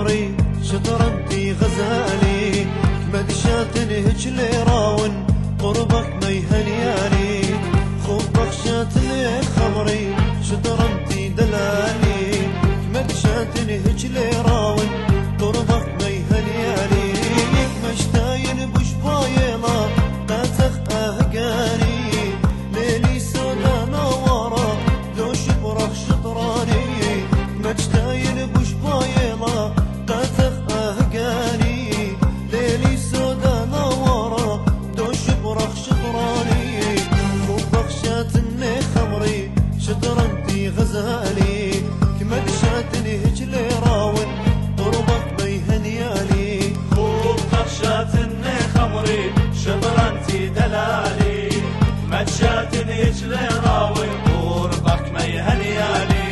خمري شطرنتي غزالي مدشات هج ليراون قربك ما يهنياني خبك شات خمري شطرنتي دلالي مدشات هج ليراون قربك ما يهنياني مشتاين بشبايلا قاتخ اهقاني ليلي سودا نوارا لو شبرخ شطراني مشتاين بشبايلا قاتخ اهقاني ليلي سودا نوارا لو شبرخ شطراني خبك شاتني خمري شطرنتي غزالي مدشاتني هج ليراون قربك ما يهنياني خبك شاتني خمري شطرنتي دلالي مدشاتني هج ليراون قربك ما يهنياني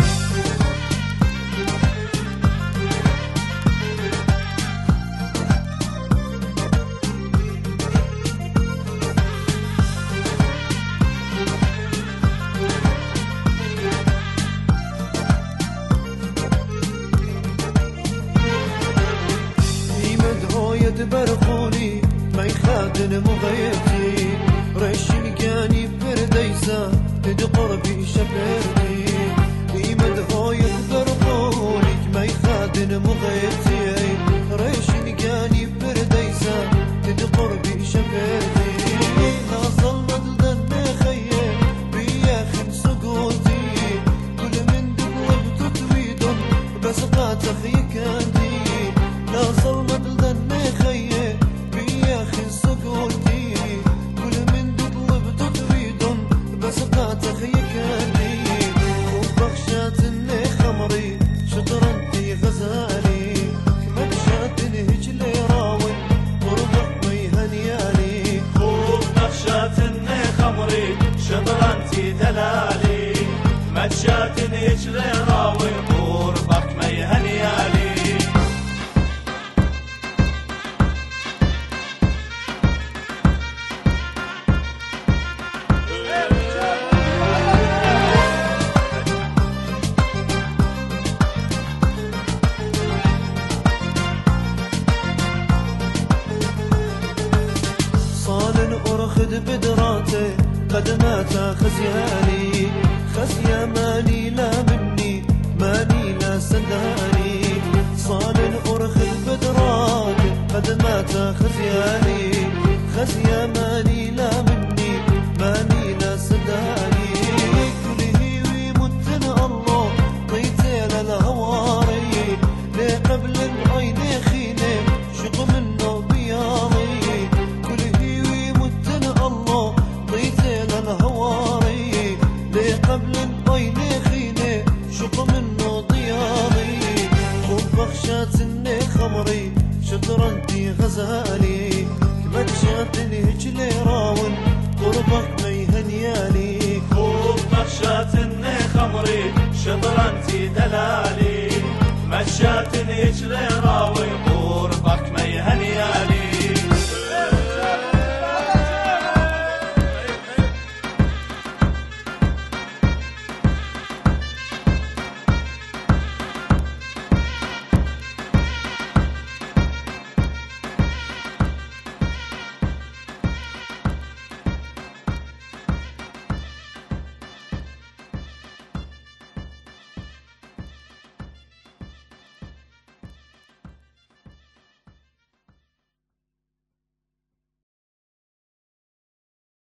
برخوني ما يخادن مغيتي رشين كاني برديسة تدقر بي شبرتي قيمة هوية برخوني ما يخادن مغيتي رشين كاني برديسة تدقر بي شبرتي ناصل مدلدن خيه بياخن سقوتي كل من دقوة بتتويدن بس قاتخ يكادي ناصل مدلدن خيه بياخن سقوتي كل من دقوة بتتويدن بس قاتخ يكادي وبخشاتني خمري شطرنتي غزالي مدشاتني هج ليراون قربك ما يهنياني وبخشاتني خمري شطرنتي دلالي مدشاتني هج ليراون قربك ما يهنياني أرخد بدراته قدماته خزياني خزيا ماني لا مني ماني لا سداني صال أرخد بدراته قدماته خزياني خزيا ماني لا مني ماني لا سداني كل هيوي متن الله طيتي للهواري لي قبل العين خيني شق منه بياضي الهواري لي قبل العين خيني شق منه ضياضي خبك شاتني خمري شطرنتي غزالي مدشاتني هج ليراون قربك ما يهنياني خبك شاتني خمري شطرنتي دلالي مدشاتني هج ليراون قربك ما يهنياني